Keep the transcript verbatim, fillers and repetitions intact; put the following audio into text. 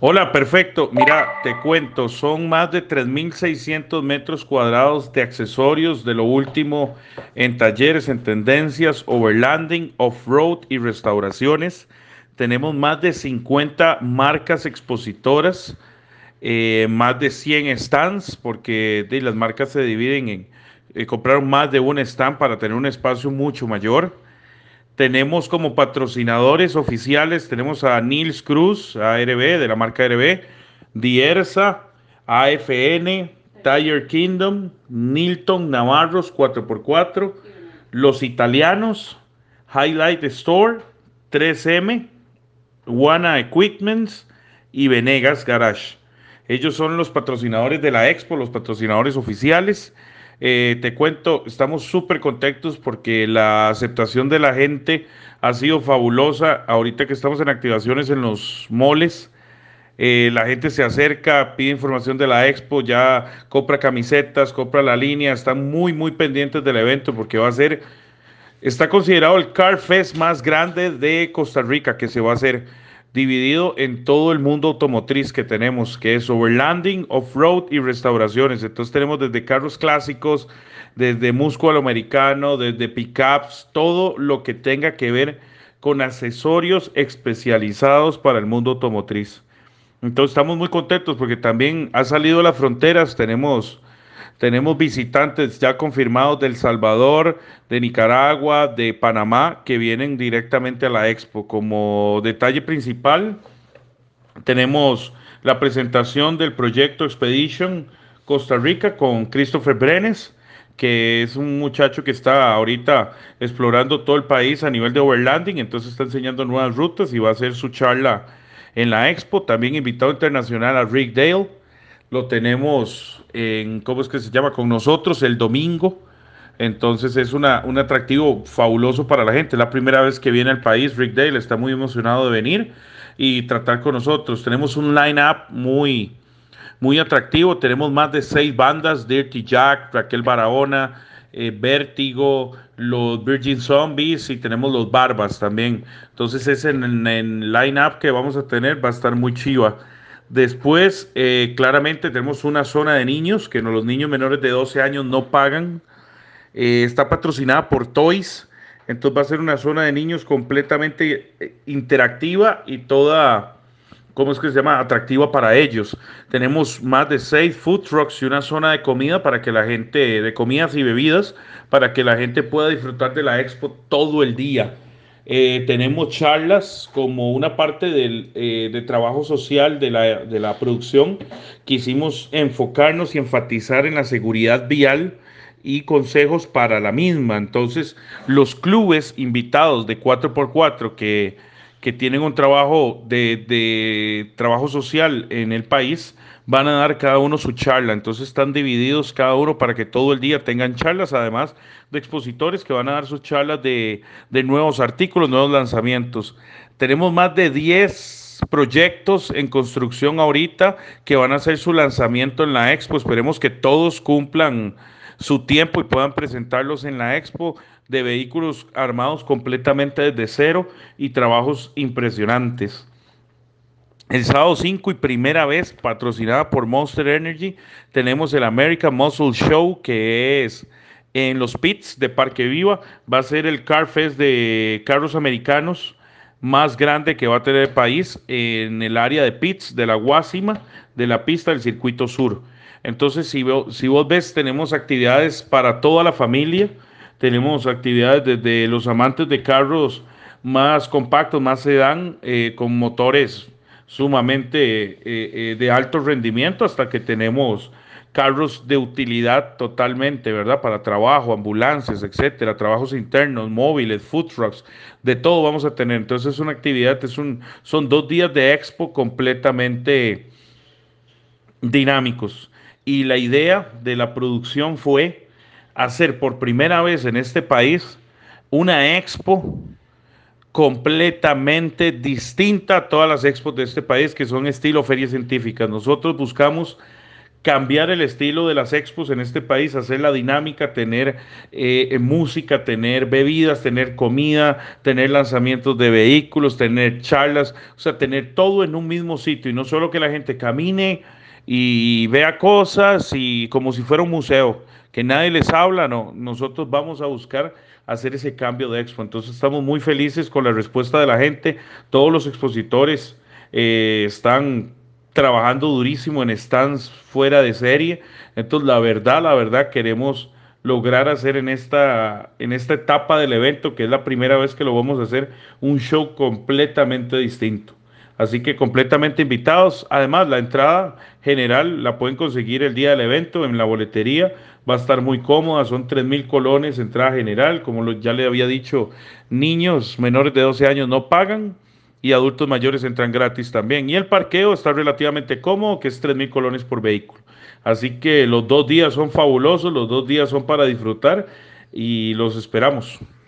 Hola, perfecto. Mira, te cuento, son más de tres mil seiscientos metros cuadrados de accesorios de lo último en talleres, en tendencias, overlanding, off-road y restauraciones. Tenemos más de cincuenta marcas expositoras, eh, más de cien stands, porque de, las marcas se dividen en eh, comprar más de un stand para tener un espacio mucho mayor. Tenemos como patrocinadores oficiales, tenemos a Nils Cruz, A R B, de la marca A R B, Dierza, A F N, Tire Kingdom, Nilton Navarros cuatro por cuatro, Los Italianos, Highlight Store, tres M, Wana Equipments y Venegas Garage. Ellos son los patrocinadores de la Expo, los patrocinadores oficiales. Eh, te cuento, estamos súper contentos porque la aceptación de la gente ha sido fabulosa. Ahorita que estamos en activaciones en los moles, eh, la gente se acerca, pide información de la Expo, ya compra camisetas, compra la línea, están muy, muy pendientes del evento porque va a ser, está considerado el Car Fest más grande de Costa Rica que se va a hacer, dividido en todo el mundo automotriz que tenemos, que es overlanding, off-road y restauraciones. Entonces tenemos desde carros clásicos, desde muscle americano, desde pickups, todo lo que tenga que ver con accesorios especializados para el mundo automotriz. Entonces estamos muy contentos porque también ha salido a las fronteras, tenemos tenemos visitantes ya confirmados de El Salvador, de Nicaragua, de Panamá, que vienen directamente a la Expo. Como detalle principal, tenemos la presentación del proyecto Expedition Costa Rica con Christopher Brenes, que es un muchacho que está ahorita explorando todo el país a nivel de overlanding, entonces está enseñando nuevas rutas y va a hacer su charla en la Expo. También invitado internacional a Rick Dale, lo tenemos en, ¿cómo es que se llama? Con nosotros el domingo. Entonces es una, un atractivo fabuloso para la gente. Es la primera vez que viene al país. Rick Dale está muy emocionado de venir y tratar con nosotros. Tenemos un line-up muy, muy atractivo. Tenemos más de seis bandas: Dirty Jack, Raquel Barahona, eh, Vértigo, los Virgin Zombies y tenemos los Barbas también. Entonces es en, en, en line-up que vamos a tener, va a estar muy chiva. Después, eh, claramente tenemos una zona de niños, que no, los niños menores de doce años no pagan. Eh, está patrocinada por Toys, entonces va a ser una zona de niños completamente eh, interactiva y toda, ¿cómo es que se llama? Atractiva para ellos. Tenemos más de seis food trucks y una zona de comida para que la gente, de comidas y bebidas, para que la gente pueda disfrutar de la expo todo el día. Eh, tenemos charlas como una parte del, eh, de trabajo social de la, de la producción. Quisimos enfocarnos y enfatizar en la seguridad vial y consejos para la misma. Entonces, los clubes invitados de cuatro por cuatro que, que tienen un trabajo de, de trabajo social en el país van a dar cada uno su charla. Entonces, están divididos cada uno para que todo el día tengan charlas, además de expositores que van a dar sus charlas de, de nuevos artículos, nuevos lanzamientos. Tenemos más de diez proyectos en construcción ahorita que van a hacer su lanzamiento en la expo. Esperemos que todos cumplan su tiempo y puedan presentarlos en la expo, de vehículos armados completamente desde cero y trabajos impresionantes. El sábado cinco y primera vez patrocinada por Monster Energy, tenemos el American Muscle Show, que es en los pits de Parque Viva. Va a ser el Car Fest de carros americanos más grande que va a tener el país en el área de pits de la Guásima, de la pista del Circuito Sur. Entonces, si, veo, si vos ves, tenemos actividades para toda la familia. Tenemos actividades desde los amantes de carros más compactos, más sedán, eh, con motores sumamente eh, eh, de alto rendimiento, hasta que tenemos carros de utilidad totalmente, ¿verdad? Para trabajo, ambulancias, etcétera, trabajos internos, móviles, food trucks, de todo vamos a tener. Entonces es una actividad, es un, son dos días de expo completamente dinámicos. Y la idea de la producción fue hacer por primera vez en este país una expo completamente distinta a todas las expos de este país, que son estilo ferias científicas. Nosotros buscamos cambiar el estilo de las expos en este país, hacer la dinámica, tener eh, música, tener bebidas, tener comida, tener lanzamientos de vehículos, tener charlas, o sea, tener todo en un mismo sitio y no solo que la gente camine y vea cosas y como si fuera un museo, que nadie les habla, no, nosotros vamos a buscar hacer ese cambio de expo. Entonces estamos muy felices con la respuesta de la gente, todos los expositores eh, están trabajando durísimo en stands fuera de serie. Entonces, la verdad, la verdad, queremos lograr hacer en esta, en esta etapa del evento, que es la primera vez que lo vamos a hacer, un show completamente distinto. Así que completamente invitados. Además, la entrada general la pueden conseguir el día del evento en la boletería. Va a estar muy cómoda, son tres mil colones entrada general. Como lo- ya le había dicho, niños menores de doce años no pagan y adultos mayores entran gratis también. Y el parqueo está relativamente cómodo, que es tres mil colones por vehículo. Así que los dos días son fabulosos, los dos días son para disfrutar y los esperamos.